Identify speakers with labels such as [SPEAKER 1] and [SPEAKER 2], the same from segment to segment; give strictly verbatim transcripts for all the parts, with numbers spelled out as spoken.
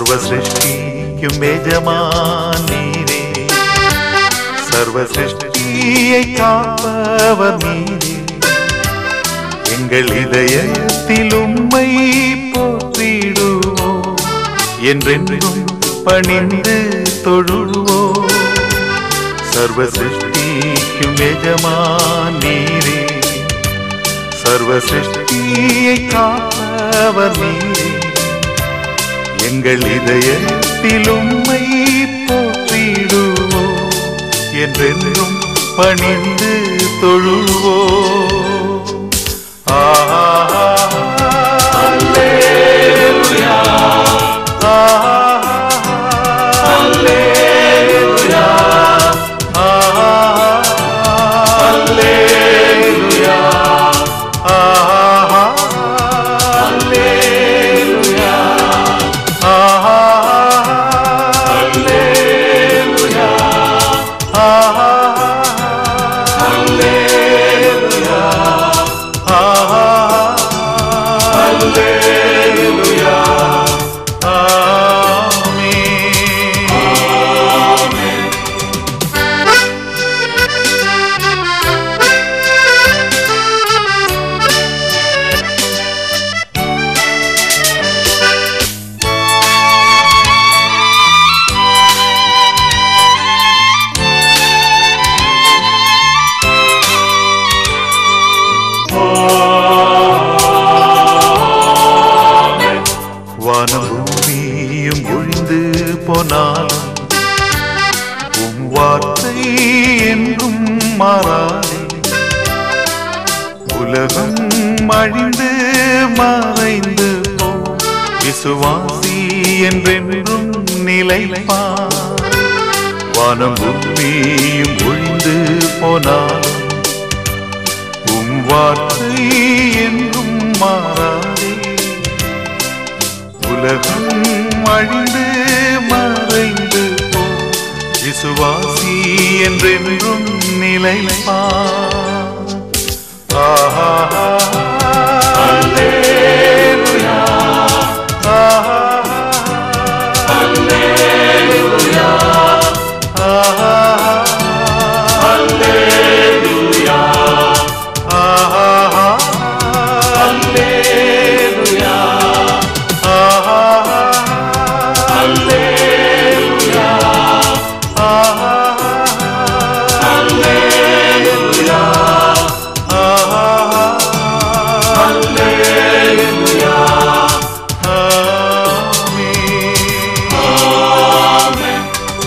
[SPEAKER 1] சர்வசிருஷ்டிக்கும் எஜமான் நீரே, சர்வசிருஷ்டியை காப்பவர் நீரே. எங்கள் இதயத்தில் உம்மை போற்றிடுவோம், என்றென்றும் பணிந்து தொழுவோம். சர்வசிருஷ்டிக்கும் எஜமான் நீரே, சர்வசிருஷ்டியை காப்பவர் நீரே. எங்கள் இதயத்தில் உம்மை போற்றிடுவோம், என்றென்றும் பணிந்து தொழுவோம். ஆஹா அல்லேலூயா, ஆஹா அல்லேலூயா, ஆஹா அல்லேலூயா, ஆஹா அல்லேலூயா, ஆஹா அல்லேலூயா, ஆஹா அல்லேலூயா, ஆஹா அல்லேலூயா. ஆமென். ஆமென். வானபூமியும் ஒழிந்து போனாலும் உம் வார்த்தை என்றும் மாறாதே. உலகம் அழிந்து மறைந்து போ, விசுவாசி என்றென்றும் நிலைப்பார். வானபூமியும் ஒழிந்து போனாலும் உம் வார்த்தை என்றும் மாறாதே. உலகம் அழிந்து மறைந்து போ, விசுவாசி என்றென்றும் நிலைப்பார். ஆஹா அல்லேலூயா, ஆஹா அல்லேலூயா, ஆஹா அல்லேலூயா, ஆஹா அல்லேலூயா, ஆஹா அல்லேலூயா, ஆஹா அல்லேலூயா, ஆஹா அல்லேலூயா. ஆமென்.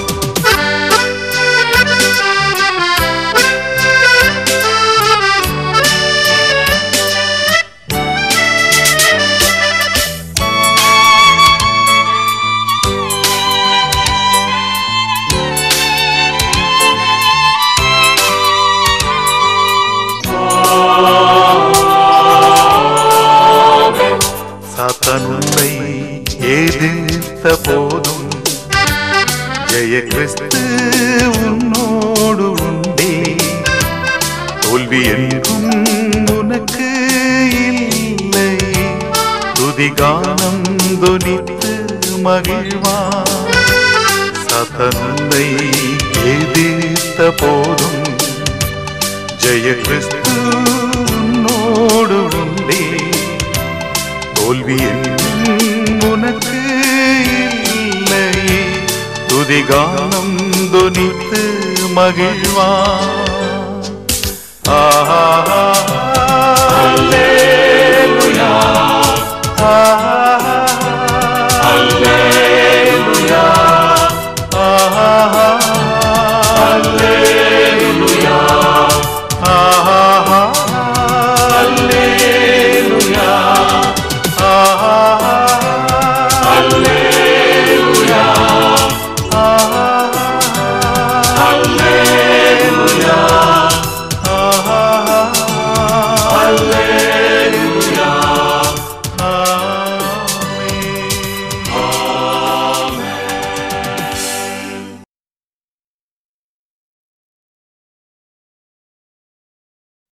[SPEAKER 1] சாத்தான் உன்னை எதிர்த்த போதும் ஜெய கிறிஸ்து உன்னோடு உண்டே. தோல்வி என்றும் உனக்கு இல்லை, துதிகானம் தொனித்து மகிழ்வார். சாத்தான் உன்னை எதிர்த்த போதும் ஜெய கிறிஸ்து உன்னோடு உண்டே. தோல்வி என்றும் உனக்கு இல்லை, துதிகானம் தொனித்து மகிழ்வார். ஆஹா அல்லேலூயா, ஆஹா